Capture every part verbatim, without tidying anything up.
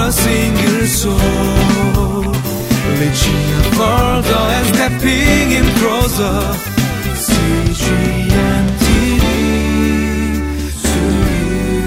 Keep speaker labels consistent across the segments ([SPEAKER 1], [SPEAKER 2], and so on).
[SPEAKER 1] a single soul, reaching out further and stepping in closer. C G N T V to you.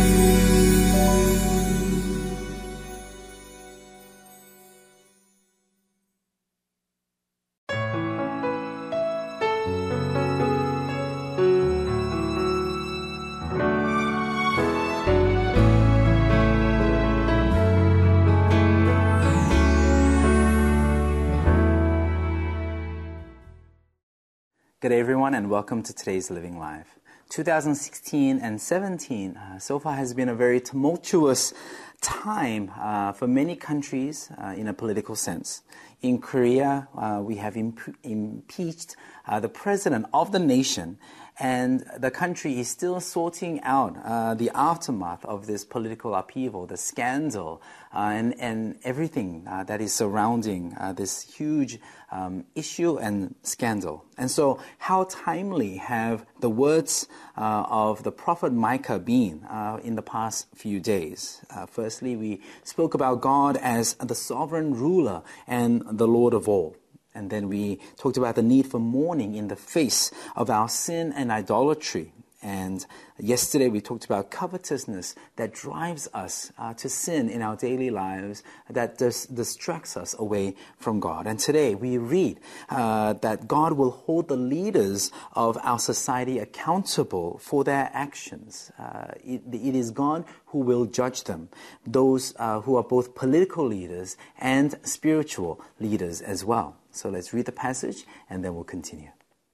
[SPEAKER 2] Good day, everyone, and welcome to today's Living Life. two thousand sixteen and seventeen uh, so far has been a very tumultuous time uh, for many countries uh, in a political sense. In Korea, uh, we have imp- impeached uh, the president of the nation, and the country is still sorting out uh, the aftermath of this political upheaval, the scandal, uh, and, and everything uh, that is surrounding uh, this huge um, issue and scandal. And so, how timely have the words uh, of the prophet Micah been uh, in the past few days? Uh, firstly, we spoke about God as the sovereign ruler and the Lord of all. And then we talked about the need for mourning in the face of our sin and idolatry. And yesterday we talked about covetousness that drives us uh, to sin in our daily lives, that dis- distracts us away from God. And today we read uh, that God will hold the leaders of our society accountable for their actions. Uh, it, it is God who will judge them, those uh, who are both political leaders and spiritual leaders as well. So let's read the passage and then we'll continue.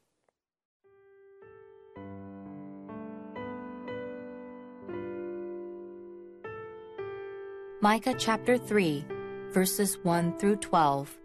[SPEAKER 3] Micah chapter three, verses one through twelve.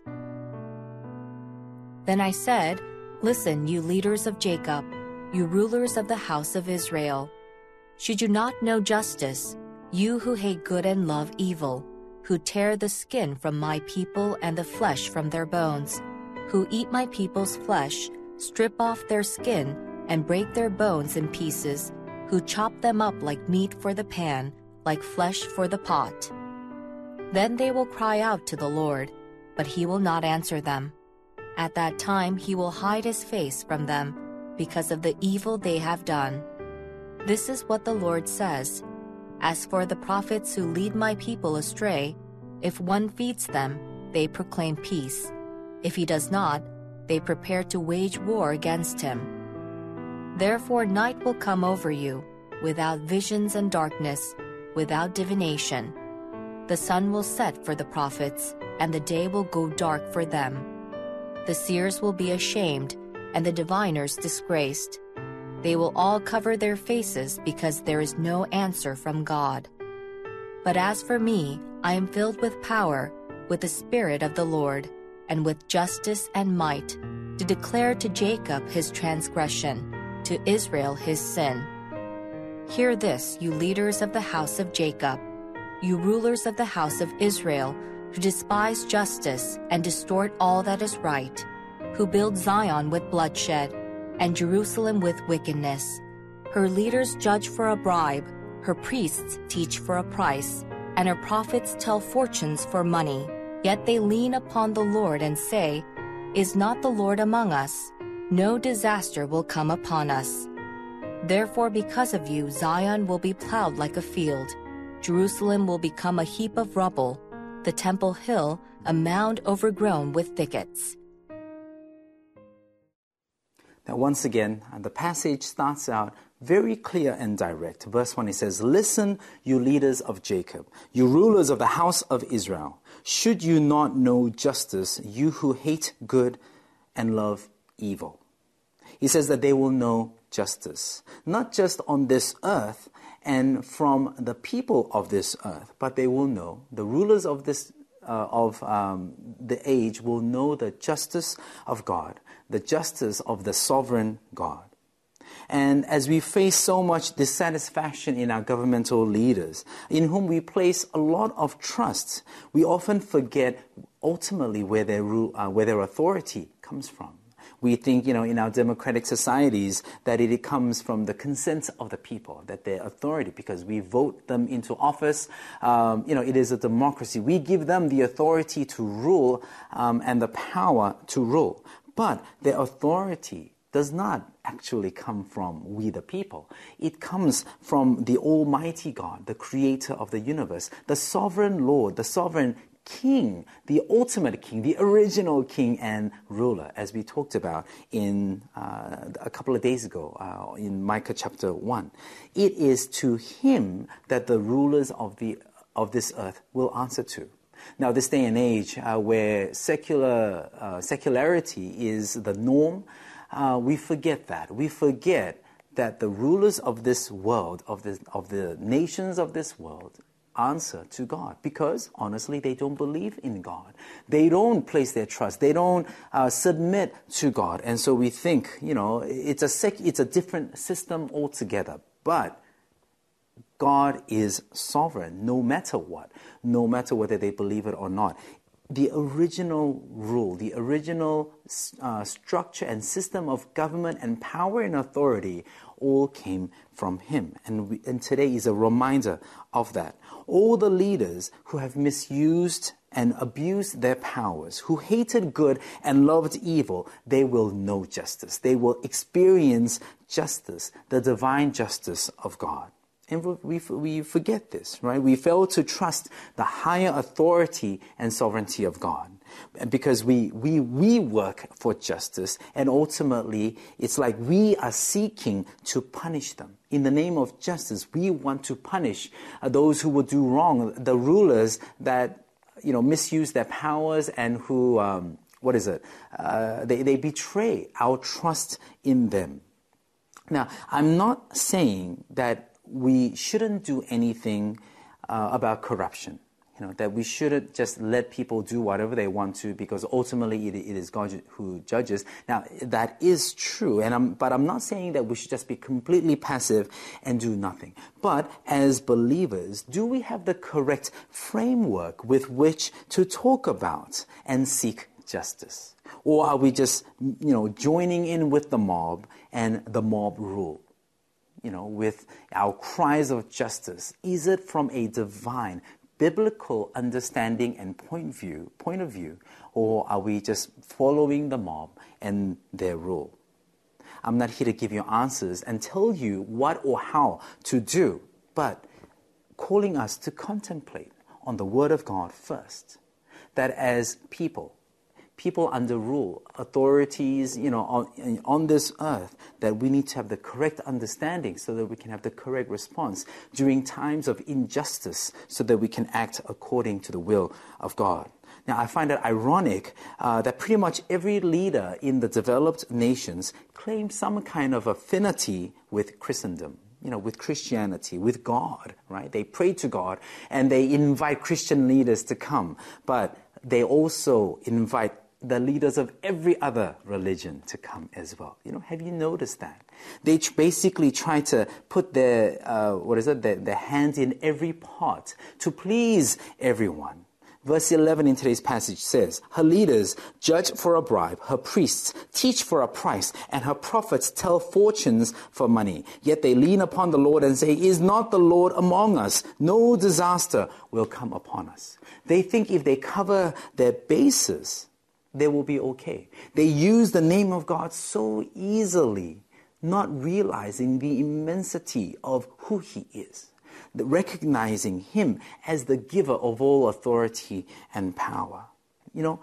[SPEAKER 3] Then I said, "Listen, you leaders of Jacob, you rulers of the house of Israel. Should you not know justice, you who hate good and love evil, who tear the skin from my people and the flesh from their bones, who eat my people's flesh, strip off their skin, and break their bones in pieces, who chop them up like meat for the pan, like flesh for the pot. Then they will cry out to the Lord, but he will not answer them. At that time he will hide his face from them, because of the evil they have done. This is what the Lord says. As for the prophets who lead my people astray, if one feeds them, they proclaim peace. If he does not, they prepare to wage war against him. Therefore night will come over you, without visions and darkness, without divination. The sun will set for the prophets, and the day will go dark for them. The seers will be ashamed, and the diviners disgraced. They will all cover their faces because there is no answer from God. But as for me, I am filled with power, with the Spirit of the Lord, and with justice and might, to declare to Jacob his transgression, to Israel his sin. Hear this, you leaders of the house of Jacob, you rulers of the house of Israel, who despise justice and distort all that is right, who build Zion with bloodshed and Jerusalem with wickedness. Her leaders judge for a bribe, her priests teach for a price, and her prophets tell fortunes for money. Yet they lean upon the Lord and say, "Is not the Lord among us? No disaster will come upon us." Therefore, because of you, Zion will be plowed like a field. Jerusalem will become a heap of rubble, the Temple Hill a mound overgrown with thickets.
[SPEAKER 2] Now, once again, the passage starts out very clear and direct. Verse one, it says, "Listen, you leaders of Jacob, you rulers of the house of Israel. Should you not know justice, you who hate good and love evil?" He says that they will know justice, not just on this earth and from the people of this earth, but they will know, the rulers of this uh, of um, the age will know the justice of God, the justice of the sovereign God. And as we face so much dissatisfaction in our governmental leaders, in whom we place a lot of trust, we often forget ultimately where their rule, uh, where their authority comes from. We think, you know, in our democratic societies that it comes from the consent of the people, that they're authority because we vote them into office. Um, you know, it is a democracy. We give them the authority to rule um, and the power to rule. But their authority does not actually come from we the people. It comes from the Almighty God, the creator of the universe, the sovereign Lord, the sovereign King, the ultimate King, the original King and ruler, as we talked about in uh, a couple of days ago uh, in Micah chapter one. It is to him that the rulers of the of this earth will answer to. Now, this day and age uh, where secular uh, secularity is the norm, uh, we forget that. We forget that the rulers of this world, of the of the nations of this world, answer to God because, honestly, they don't believe in God. They don't place their trust. They don't uh, submit to God. And so we think, you know, it's a sec- it's a different system altogether. But God is sovereign no matter what, no matter whether they believe it or not. The original rule, the original uh, structure and system of government and power and authority all came from him. And, we, and today is a reminder of that. All the leaders who have misused and abused their powers, who hated good and loved evil, they will know justice. They will experience justice, the divine justice of God. And we, we forget this, right? We fail to trust the higher authority and sovereignty of God because we, we, we work for justice, and ultimately it's like we are seeking to punish them. In the name of justice, we want to punish uh, those who will do wrong, the rulers that, you know, misuse their powers and who, um, what is it? Uh, they, they betray our trust in them. Now, I'm not saying that we shouldn't do anything uh, about corruption. You know, that we shouldn't just let people do whatever they want to because ultimately it, it is God who judges. Now, that is true, and I'm, but I'm not saying that we should just be completely passive and do nothing. But as believers, do we have the correct framework with which to talk about and seek justice? Or are we just, you know, joining in with the mob and the mob rule? You know, with our cries of justice? Is it from a divine, biblical understanding and point view, point of view, or are we just following the mob and their rule? I'm not here to give you answers and tell you what or how to do, but calling us to contemplate on the Word of God first. That as people, people under rule, authorities, you know, on, on this earth, that we need to have the correct understanding so that we can have the correct response during times of injustice so that we can act according to the will of God. Now, I find it ironic uh, that pretty much every leader in the developed nations claims some kind of affinity with Christendom. You know, with Christianity, with God, right? They pray to God and they invite Christian leaders to come, but they also invite the leaders of every other religion to come as well. You know, have you noticed that? They tr- basically try to put their, uh, what is it, their, their hand in every pot to please everyone. Verse eleven in today's passage says, her leaders judge for a bribe, her priests teach for a price, and her prophets tell fortunes for money. Yet they lean upon the Lord and say, is not the Lord among us? No disaster will come upon us. They think if they cover their bases, they will be okay. They use the name of God so easily, not realizing the immensity of who he is, recognizing him as the giver of all authority and power. You know,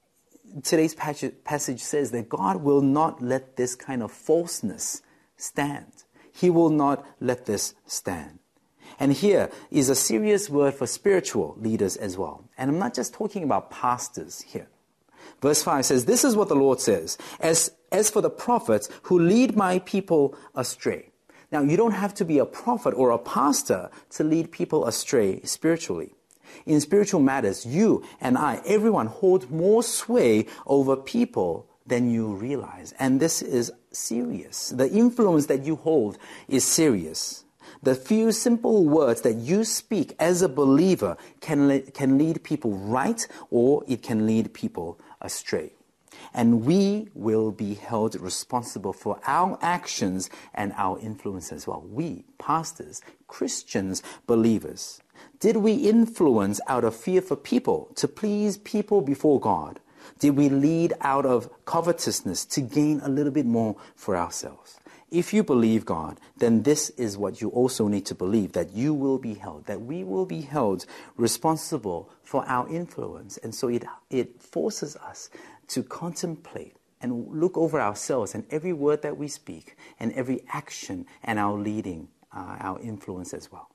[SPEAKER 2] today's passage says that God will not let this kind of falseness stand. He will not let this stand. And here is a serious word for spiritual leaders as well. And I'm not just talking about pastors here. Verse five says, this is what the Lord says, as, as for the prophets who lead my people astray. Now, you don't have to be a prophet or a pastor to lead people astray spiritually. In spiritual matters, you and I, everyone hold more sway over people than you realize. And this is serious. The influence that you hold is serious. The few simple words that you speak as a believer can, le- can lead people right, or it can lead people astray. and we will be held responsible for our actions and our influence as well. We, pastors, Christians, believers. Did we influence out of fear for people, to please people before God? Did we lead out of covetousness to gain a little bit more for ourselves? If you believe God, then this is what you also need to believe, that you will be held, that we will be held responsible for our influence. And so it, it forces us to contemplate and look over ourselves and every word that we speak and every action and our leading, uh, our influence as well.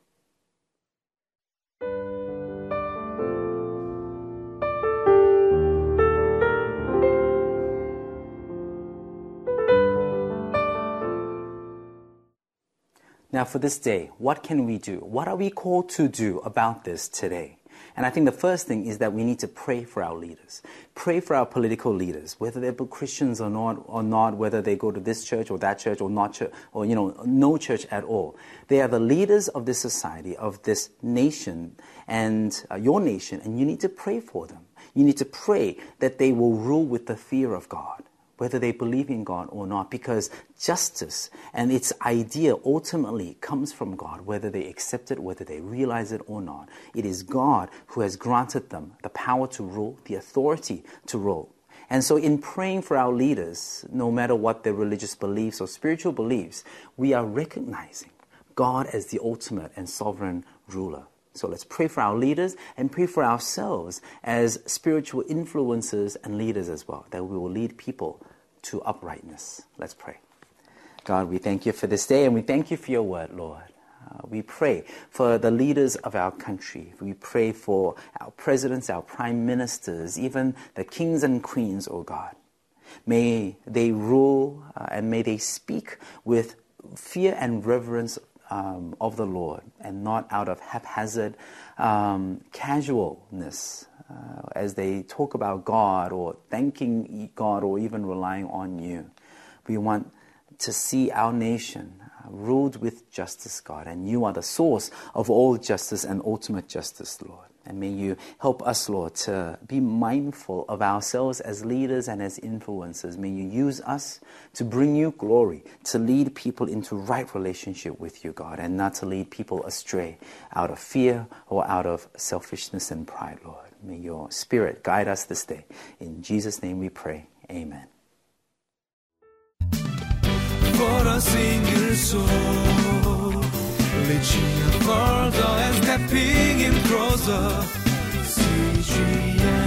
[SPEAKER 2] Now for this day, what can we do? What are we called to do about this today? And I think the first thing is that we need to pray for our leaders. Pray for our political leaders, whether they're Christians or not, or not, whether they go to this church or that church or not church, or, you know, no church at all. They are the leaders of this society, of this nation, and uh, your nation, and you need to pray for them. You need to pray that they will rule with the fear of God, whether they believe in God or not, because justice and its idea ultimately comes from God, whether they accept it, whether they realize it or not. It is God who has granted them the power to rule, the authority to rule. And so in praying for our leaders, no matter what their religious beliefs or spiritual beliefs, we are recognizing God as the ultimate and sovereign ruler. So let's pray for our leaders and pray for ourselves as spiritual influencers and leaders as well, that we will lead people to uprightness. Let's pray. God, we thank you for this day and we thank you for your word, Lord. Uh, we pray for the leaders of our country. We pray for our presidents, our prime ministers, even the kings and queens, oh God. May they rule uh, and may they speak with fear and reverence Um, of the Lord, and not out of haphazard um, casualness uh, as they talk about God or thanking God or even relying on you. We want to see our nation uh, ruled with justice, God, and you are the source of all justice and ultimate justice, Lord. And may you help us, Lord, to be mindful of ourselves as leaders and as influencers. May you use us to bring you glory, to lead people into right relationship with you, God, and not to lead people astray out of fear or out of selfishness and pride, Lord. May your Spirit guide us this day. In Jesus' name we pray. Amen.
[SPEAKER 1] For a single soul, reaching further and stepping in closer, C G M.